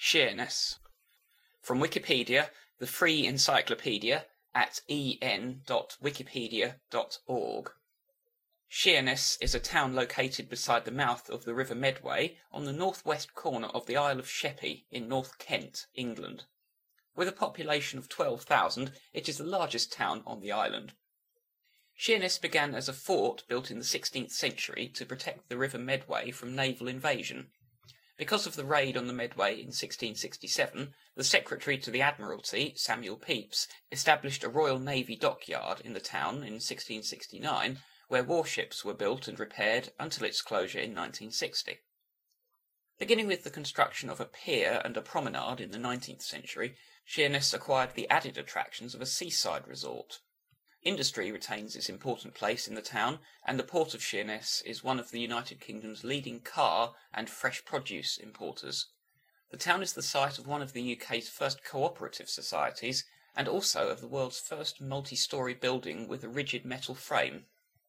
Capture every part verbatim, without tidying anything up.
Sheerness. From Wikipedia, the free encyclopedia, at e n dot wikipedia dot org. Sheerness is a town located beside the mouth of the River Medway on the northwest corner of the Isle of Sheppey in North Kent, England. With a population of twelve thousand, it is the largest town on the island. Sheerness began as a fort built in the sixteenth century to protect the River Medway from naval invasion. Because of the raid on the Medway in sixteen sixty-seven, the Secretary to the Admiralty, Samuel Pepys, established a Royal Navy dockyard in the town in sixteen sixty-nine, where warships were built and repaired until its closure in nineteen sixty. Beginning with the construction of a pier and a promenade in the nineteenth century, Sheerness acquired the added attractions of a seaside resort. Industry retains its important place in the town, and the Port of Sheerness is one of the United Kingdom's leading car and fresh produce importers. The town is the site of one of the U K's first cooperative societies, and also of the world's first multi-storey building with a rigid metal frame.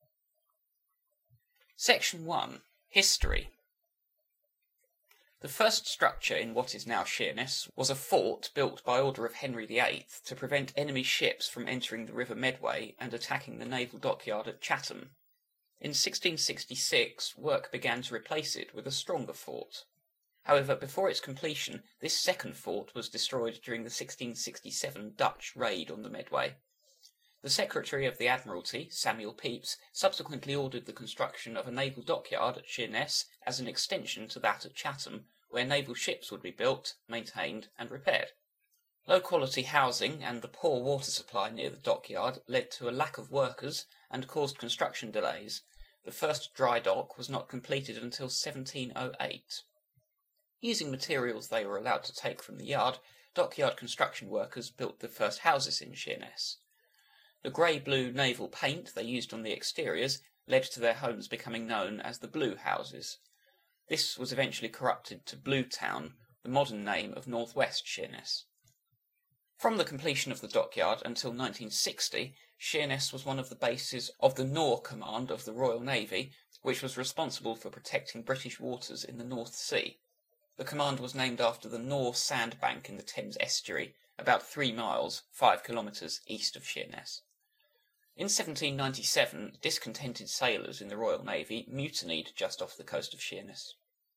Section one. History. The first structure in what is now Sheerness was a fort built by order of Henry the Eighth to prevent enemy ships from entering the River Medway and attacking the naval dockyard at Chatham. In sixteen sixty-six, work began to replace it with a stronger fort. However, before its completion, this second fort was destroyed during the sixteen sixty-seven Dutch raid on the Medway. The Secretary of the Admiralty, Samuel Pepys, subsequently ordered the construction of a naval dockyard at Sheerness as an extension to that at Chatham, where naval ships would be built, maintained and repaired. Low-quality housing and the poor water supply near the dockyard led to a lack of workers and caused construction delays. The first dry dock was not completed until seventeen oh eight. Using materials they were allowed to take from the yard, dockyard construction workers built the first houses in Sheerness. The grey-blue naval paint they used on the exteriors led to their homes becoming known as the Blue Houses. This was eventually corrupted to Blue Town, the modern name of northwest Sheerness. From the completion of the dockyard until nineteen sixty, Sheerness was one of the bases of the Nore Command of the Royal Navy, which was responsible for protecting British waters in the North Sea. The command was named after the Nore sandbank in the Thames estuary, about three miles, five kilometres east of Sheerness. In seventeen ninety-seven, discontented sailors in the Royal Navy mutinied just off the coast of Sheerness.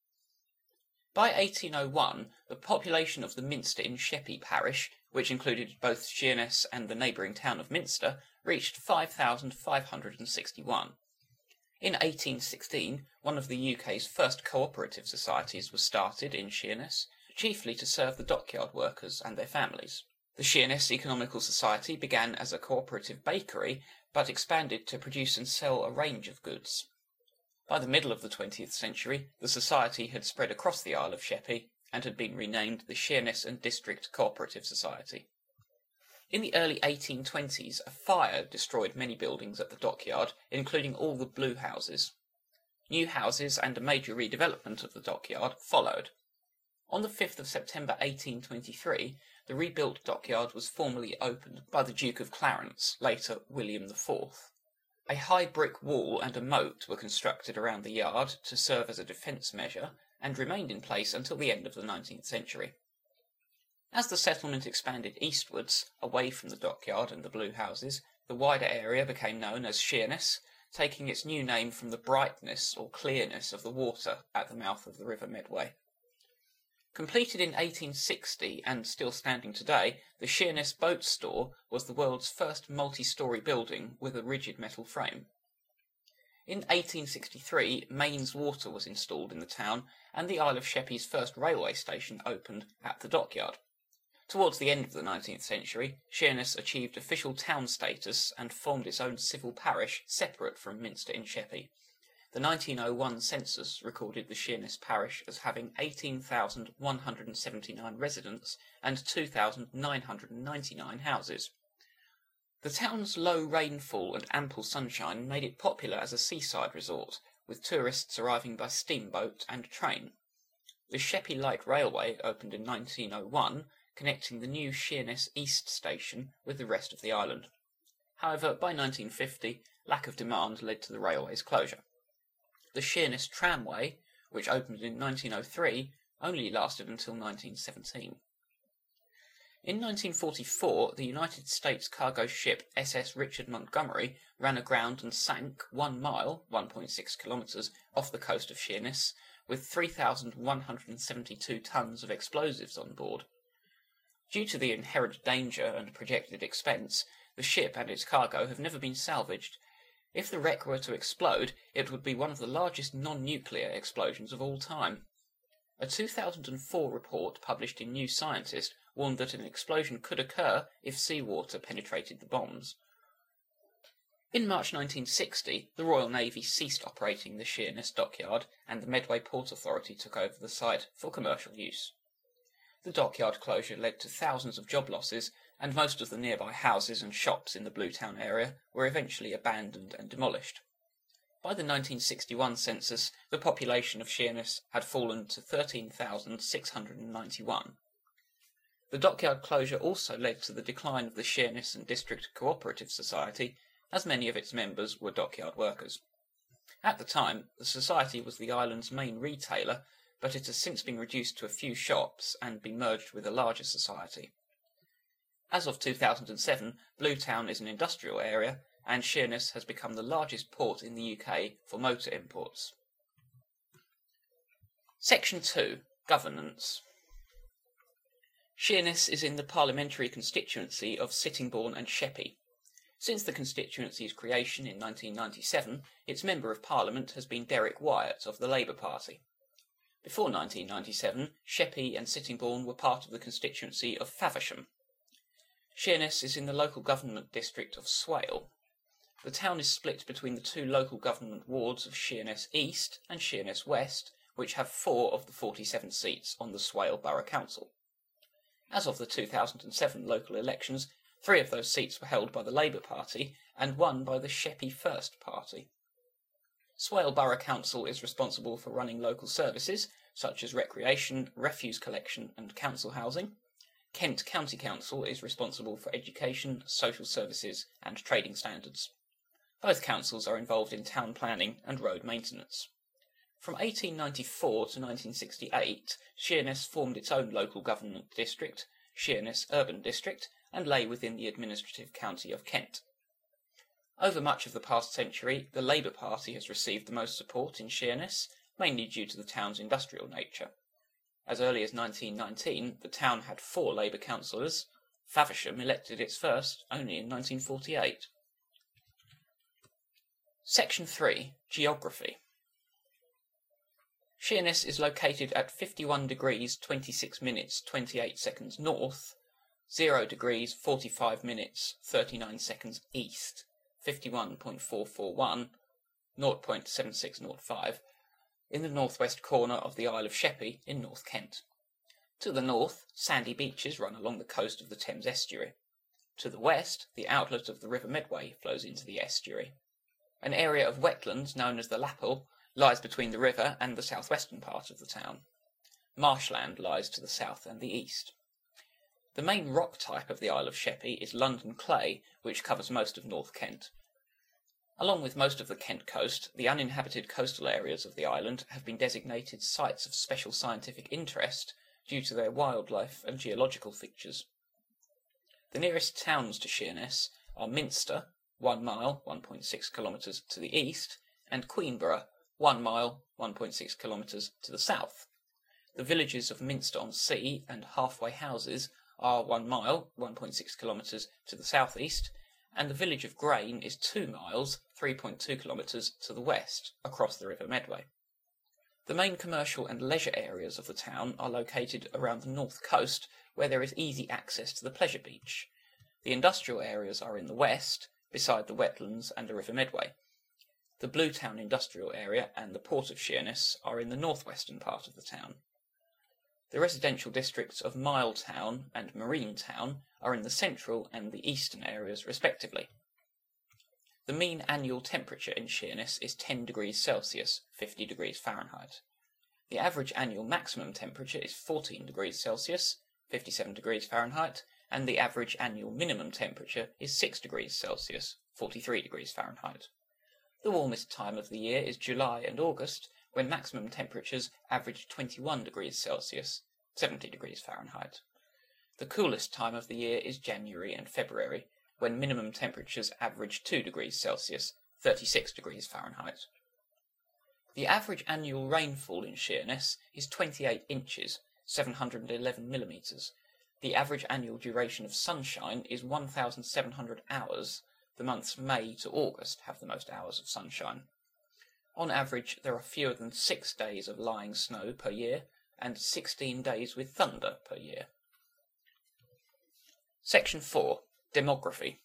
By eighteen oh one, the population of the Minster in Sheppey parish, which included both Sheerness and the neighbouring town of Minster, reached five thousand five hundred sixty-one. In eighteen sixteen, one of the U K's first cooperative societies was started in Sheerness, chiefly to serve the dockyard workers and their families. The Sheerness Economical Society began as a cooperative bakery, but expanded to produce and sell a range of goods. By the middle of the twentieth century, the society had spread across the Isle of Sheppey and had been renamed the Sheerness and District Cooperative Society. In the early eighteen twenties, a fire destroyed many buildings at the dockyard, including all the Blue Houses. New houses and a major redevelopment of the dockyard followed. On the fifth of September eighteen twenty-three, the rebuilt dockyard was formally opened by the Duke of Clarence, later William the Fourth. A high brick wall and a moat were constructed around the yard to serve as a defence measure, and remained in place until the end of the nineteenth century. As the settlement expanded eastwards, away from the dockyard and the Blue Houses, the wider area became known as Sheerness, taking its new name from the brightness or clearness of the water at the mouth of the River Medway. Completed in eighteen sixty and still standing today, the Sheerness Boat Store was the world's first multi-storey building with a rigid metal frame. In eighteen sixty-three, mains water was installed in the town, and the Isle of Sheppey's first railway station opened at the dockyard. Towards the end of the nineteenth century, Sheerness achieved official town status and formed its own civil parish separate from Minster in Sheppey. The nineteen oh one census recorded the Sheerness parish as having eighteen thousand one hundred seventy-nine residents and two thousand nine hundred ninety-nine houses. The town's low rainfall and ample sunshine made it popular as a seaside resort, with tourists arriving by steamboat and train. The Sheppey Light Railway opened in nineteen oh one, connecting the new Sheerness East station with the rest of the island. However, by nineteen fifty, lack of demand led to the railway's closure. The Sheerness Tramway, which opened in nineteen oh three, only lasted until nineteen seventeen. In nineteen forty-four, the United States cargo ship S S Richard Montgomery ran aground and sank one mile (one point six kilometres) off the coast of Sheerness, with three thousand one hundred seventy-two tons of explosives on board. Due to the inherent danger and projected expense, the ship and its cargo have never been salvaged. If the wreck were to explode, it would be one of the largest non-nuclear explosions of all time. A two thousand four report published in New Scientist warned that an explosion could occur if seawater penetrated the bombs. In March nineteen sixty, the Royal Navy ceased operating the Sheerness dockyard, and the Medway Port Authority took over the site for commercial use. The dockyard closure led to thousands of job losses, and most of the nearby houses and shops in the Bluetown area were eventually abandoned and demolished. By the nineteen sixty-one census, the population of Sheerness had fallen to thirteen thousand six hundred ninety-one. The dockyard closure also led to the decline of the Sheerness and District Cooperative Society, as many of its members were dockyard workers. At the time, the society was the island's main retailer, but it has since been reduced to a few shops and been merged with a larger society. As of two thousand seven, Bluetown is an industrial area, and Sheerness has become the largest port in the U K for motor imports. Section two. Governance. Sheerness is in the parliamentary constituency of Sittingbourne and Sheppey. Since the constituency's creation in nineteen ninety-seven, its Member of Parliament has been Derek Wyatt of the Labour Party. Before nineteen ninety-seven, Sheppey and Sittingbourne were part of the constituency of Faversham. Sheerness is in the local government district of Swale. The town is split between the two local government wards of Sheerness East and Sheerness West, which have four of the forty-seven seats on the Swale Borough Council. As of the two thousand seven local elections, three of those seats were held by the Labour Party and one by the Sheppey First Party. Swale Borough Council is responsible for running local services, such as recreation, refuse collection and council housing. Kent County Council is responsible for education, social services and trading standards. Both councils are involved in town planning and road maintenance. From eighteen ninety-four to nineteen sixty-eight, Sheerness formed its own local government district, Sheerness Urban District, and lay within the administrative county of Kent. Over much of the past century, the Labour Party has received the most support in Sheerness, mainly due to the town's industrial nature. As early as nineteen nineteen, the town had four Labour councillors. Faversham elected its first only in nineteen forty-eight. Section three. Geography. Sheerness is located at fifty-one degrees twenty-six minutes twenty-eight seconds north, zero degrees forty-five minutes thirty-nine seconds east, fifty-one point four four one, zero point seven six zero five, in the northwest corner of the Isle of Sheppey in North Kent. To the north, sandy beaches run along the coast of the Thames estuary. To the west, the outlet of the River Medway flows into the estuary. An area of wetlands known as the Lappel lies between the river and the southwestern part of the town. Marshland lies to the south and the east. The main rock type of the Isle of Sheppey is London clay, which covers most of North Kent. Along with most of the Kent coast, the uninhabited coastal areas of the island have been designated sites of special scientific interest due to their wildlife and geological features. The nearest towns to Sheerness are Minster, one mile, one point six kilometres to the east, and Queenborough, one mile, one point six kilometres to the south. The villages of Minster on Sea and Halfway Houses are one mile, one point six kilometres to the southeast, and the village of Grain is two miles, three point two kilometres to the west, across the River Medway. The main commercial and leisure areas of the town are located around the north coast, where there is easy access to the pleasure beach. The industrial areas are in the west, beside the wetlands and the River Medway. The Bluetown industrial area and the port of Sheerness are in the northwestern part of the town. The residential districts of Miletown and Marine Town are in the central and the eastern areas respectively. The mean annual temperature in Sheerness is ten degrees Celsius, fifty degrees Fahrenheit. The average annual maximum temperature is fourteen degrees Celsius, fifty-seven degrees Fahrenheit, and the average annual minimum temperature is six degrees Celsius, forty-three degrees Fahrenheit. The warmest time of the year is July and August, when maximum temperatures averaged twenty-one degrees Celsius, seventy degrees Fahrenheit. The coolest time of the year is January and February, when minimum temperatures average two degrees Celsius, thirty-six degrees Fahrenheit. The average annual rainfall in Sheerness is twenty-eight inches, seven hundred eleven millimetres. The average annual duration of sunshine is one thousand seven hundred hours. The months May to August have the most hours of sunshine. On average, there are fewer than six days of lying snow per year, and sixteen days with thunder per year. Section four. Demography.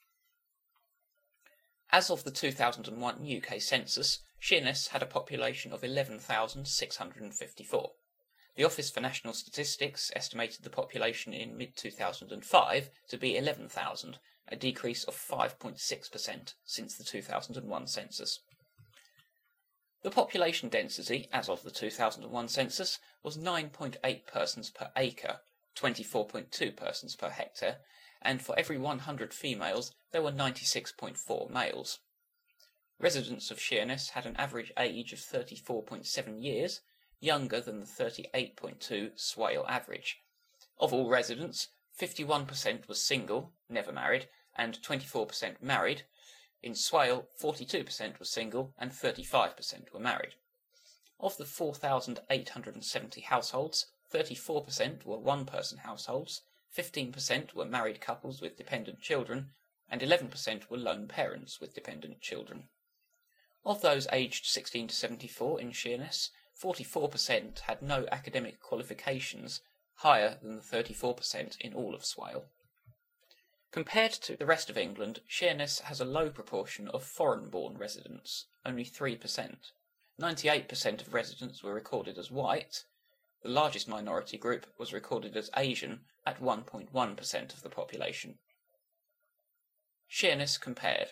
As of the two thousand one U K census, Sheerness had a population of eleven thousand six hundred fifty-four. The Office for National Statistics estimated the population in mid two thousand five to be eleven thousand, a decrease of five point six percent since the two thousand one census. The population density, as of the two thousand one census, was nine point eight persons per acre, twenty-four point two persons per hectare, and for every one hundred females there were ninety-six point four males. Residents of Sheerness had an average age of thirty-four point seven years, younger than the thirty-eight point two Swale average. Of all residents, fifty-one percent was single, never married, and twenty-four percent married. In Swale, forty-two percent were single and thirty-five percent were married. Of the four thousand eight hundred seventy households, thirty-four percent were one-person households, fifteen percent were married couples with dependent children, and eleven percent were lone parents with dependent children. Of those aged sixteen to seventy-four in Sheerness, forty-four percent had no academic qualifications, higher than the thirty-four percent in all of Swale. Compared to the rest of England, Sheerness has a low proportion of foreign-born residents, only three percent. ninety-eight percent of residents were recorded as white. The largest minority group was recorded as Asian at one point one percent of the population. Sheerness compared.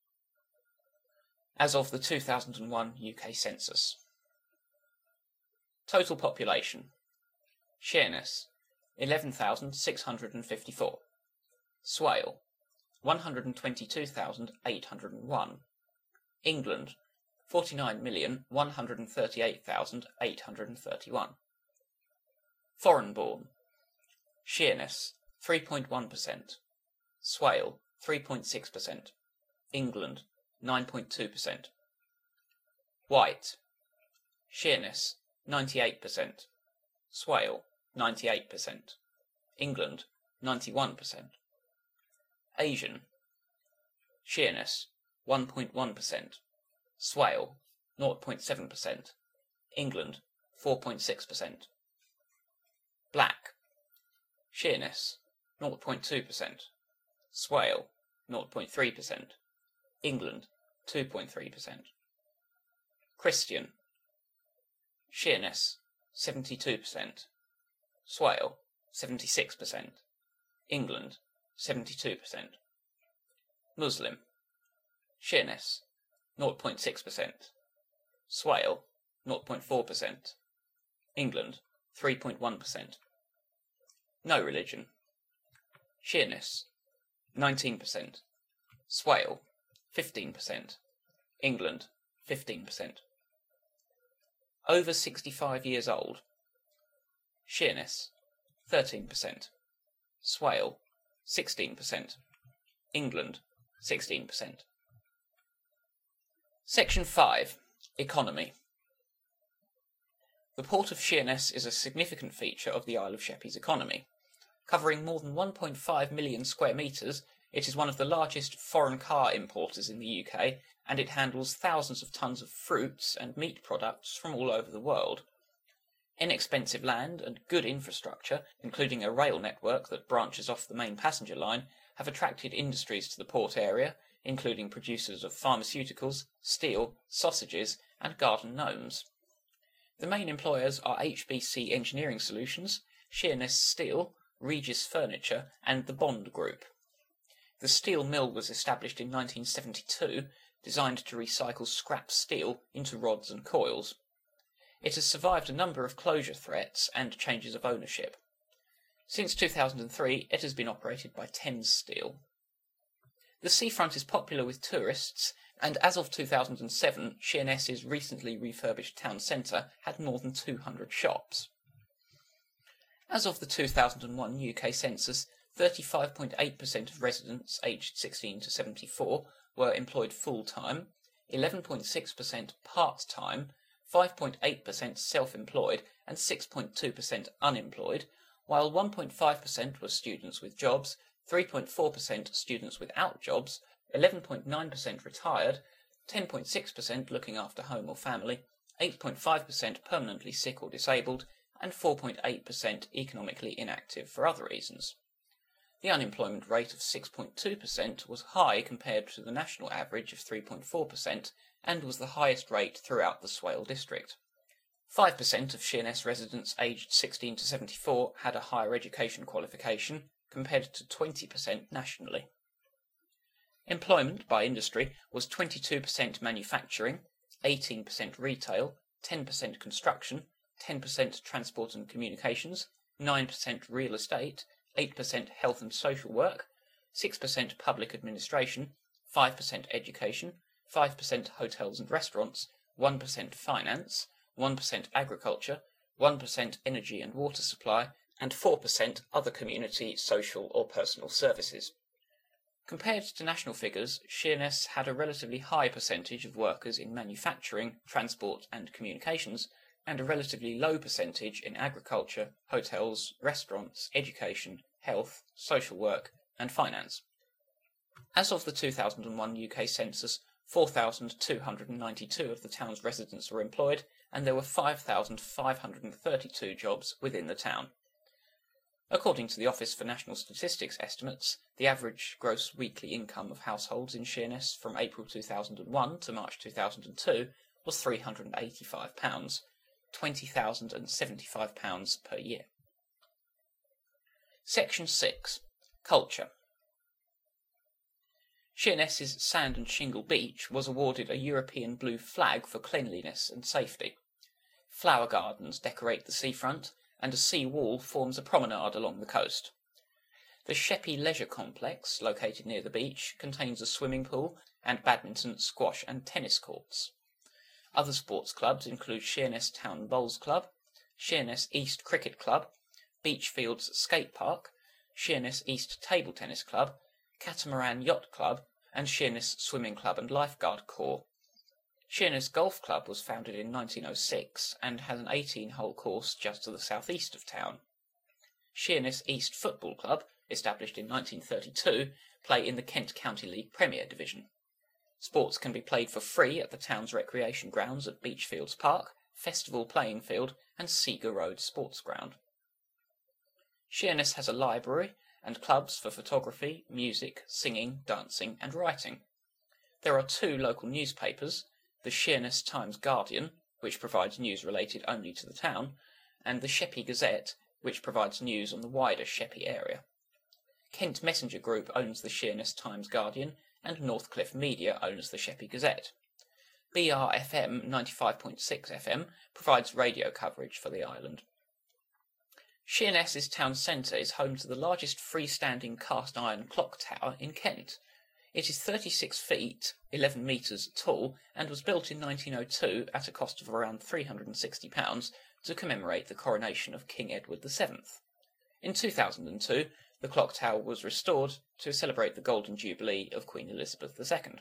As of the two thousand one U K census. Total population. Sheerness, eleven thousand six hundred fifty-four. Swale, one hundred twenty-two thousand eight hundred one. England, forty-nine million one hundred thirty-eight thousand eight hundred thirty-one. Foreign-born. Sheerness, three point one percent. Swale, three point six percent. England, nine point two percent. White. Sheerness, ninety-eight percent. Swale, ninety-eight percent. England, ninety-one percent. Asian. Sheerness, one point one percent. Swale, zero point seven percent. England, four point six percent. Black. Sheerness, zero point two percent. Swale, zero point three percent. England, two point three percent. Christian. Sheerness, seventy-two percent. Swale, seventy-six percent. England, seventy-two percent. Muslim. Sheerness, zero point six percent. Swale, zero point four percent. England, three point one percent. No religion. Sheerness, nineteen percent. Swale, fifteen percent. England, fifteen percent. Over sixty-five years old. Sheerness, thirteen percent. Swale, sixteen percent. England, sixteen percent. Section five. Economy. The port of Sheerness is a significant feature of the Isle of Sheppey's economy. Covering more than one point five million square metres, it is one of the largest foreign car importers in the U K, and it handles thousands of tons of fruits and meat products from all over the world. Inexpensive land and good infrastructure, including a rail network that branches off the main passenger line, have attracted industries to the port area, including producers of pharmaceuticals, steel, sausages, and garden gnomes. The main employers are H B C Engineering Solutions, Sheerness Steel, Regis Furniture, and the Bond Group. The steel mill was established in nineteen seventy-two, designed to recycle scrap steel into rods and coils. It has survived a number of closure threats and changes of ownership. Since two thousand three, it has been operated by Thames Steel. The seafront is popular with tourists, and as of two thousand seven, Sheerness's recently refurbished town centre had more than two hundred shops. As of the two thousand one U K census, thirty-five point eight percent of residents aged sixteen to seventy-four were employed full-time, eleven point six percent part-time, five point eight percent self-employed, and six point two percent unemployed, while one point five percent were students with jobs, three point four percent students without jobs, eleven point nine percent retired, ten point six percent looking after home or family, eight point five percent permanently sick or disabled, and four point eight percent economically inactive for other reasons. The unemployment rate of six point two percent was high compared to the national average of three point four percent and was the highest rate throughout the Swale district. five percent of Sheerness residents aged sixteen to seventy-four had a higher education qualification, compared to twenty percent nationally. Employment by industry was twenty-two percent manufacturing, eighteen percent retail, ten percent construction, ten percent transport and communications, nine percent real estate, eight percent health and social work, six percent public administration, five percent education, five percent hotels and restaurants, one percent finance, one percent agriculture, one percent energy and water supply, and four percent other community, social or personal services. Compared to national figures, Sheerness had a relatively high percentage of workers in manufacturing, transport and communications, and a relatively low percentage in agriculture, hotels, restaurants, education, health, social work, and finance. As of the two thousand one U K census, four thousand two hundred ninety-two of the town's residents were employed, and there were five thousand five hundred thirty-two jobs within the town. According to the Office for National Statistics estimates, the average gross weekly income of households in Sheerness from April two thousand one to March two thousand two was three hundred eighty-five pounds, twenty thousand seventy-five pounds per year. Section six. Culture. Sheerness's Sand and Shingle Beach was awarded a European Blue Flag for cleanliness and safety. Flower gardens decorate the seafront, and a sea wall forms a promenade along the coast. The Sheppey Leisure Complex, located near the beach, contains a swimming pool and badminton, squash and tennis courts. Other sports clubs include Sheerness Town Bowls Club, Sheerness East Cricket Club, Beachfields Skate Park, Sheerness East Table Tennis Club, Catamaran Yacht Club, and Sheerness Swimming Club and Lifeguard Corps. Sheerness Golf Club was founded in nineteen oh six and has an eighteen-hole course just to the southeast of town. Sheerness East Football Club, established in nineteen thirty-two, play in the Kent County League Premier Division. Sports can be played for free at the town's recreation grounds at Beachfields Park, Festival Playing Field and Seager Road Sports Ground. Sheerness has a library and clubs for photography, music, singing, dancing and writing. There are two local newspapers, the Sheerness Times Guardian, which provides news related only to the town, and the Sheppey Gazette, which provides news on the wider Sheppey area. Kent Messenger Group owns the Sheerness Times Guardian, and Northcliffe Media owns the Sheppey Gazette. B R F M ninety-five point six F M provides radio coverage for the island. Sheerness's town centre is home to the largest freestanding cast-iron clock tower in Kent. It is thirty-six feet, eleven metres tall, and was built in nineteen oh two at a cost of around three hundred and sixty pounds to commemorate the coronation of King Edward the seventh. In two thousand two, the clock tower was restored to celebrate the Golden Jubilee of Queen Elizabeth the second.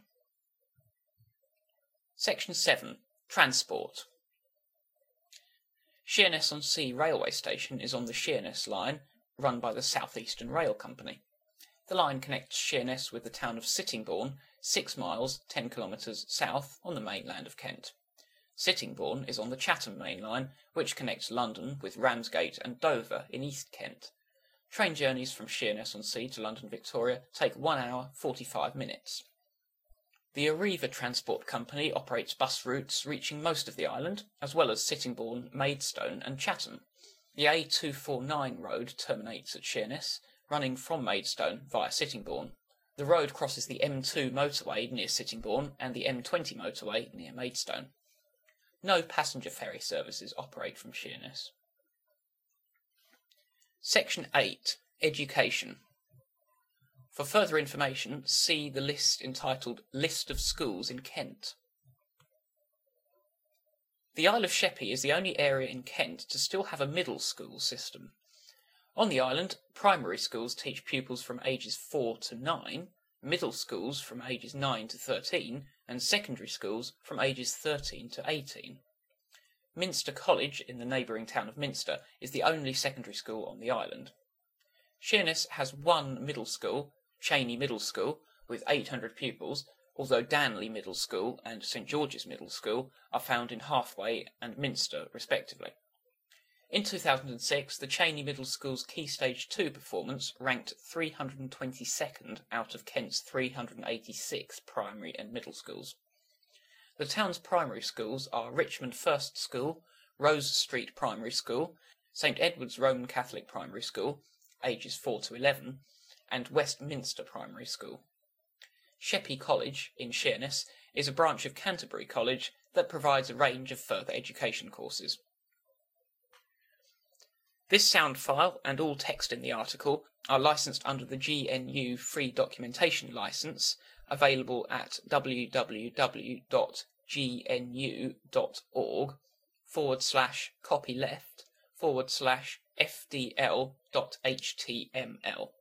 Section seven. Transport. Sheerness-on-Sea railway station is on the Sheerness line, run by the South Eastern Rail Company. The line connects Sheerness with the town of Sittingbourne, six miles, ten kilometres south on the mainland of Kent. Sittingbourne is on the Chatham Main Line, which connects London with Ramsgate and Dover in East Kent. Train journeys from Sheerness-on-Sea to London Victoria take one hour, forty-five minutes. The Arriva Transport Company operates bus routes reaching most of the island, as well as Sittingbourne, Maidstone and Chatham. The A two forty-nine road terminates at Sheerness, running from Maidstone via Sittingbourne. The road crosses the M two motorway near Sittingbourne and the M twenty motorway near Maidstone. No passenger ferry services operate from Sheerness. Section eight. Education. For further information, see the list entitled List of Schools in Kent. The Isle of Sheppey is the only area in Kent to still have a middle school system. On the island, primary schools teach pupils from ages four to nine, middle schools from ages nine to thirteen, and secondary schools from ages thirteen to eighteen. Minster College, in the neighbouring town of Minster, is the only secondary school on the island. Sheerness has one middle school, Cheney Middle School, with eight hundred pupils, although Danley Middle School and St George's Middle School are found in Halfway and Minster, respectively. In two thousand six, the Cheney Middle School's Key Stage two performance ranked three hundred twenty-second out of Kent's three hundred eighty-six primary and middle schools. The town's primary schools are Richmond First School, Rose Street Primary School, St Edward's Roman Catholic Primary School, ages four to eleven, and Westminster Primary School. Sheppey College, in Sheerness, is a branch of Canterbury College that provides a range of further education courses. This sound file and all text in the article are licensed under the G N U Free Documentation License, available at www.gnu.org forward slash copyleft forward slash fdl.html.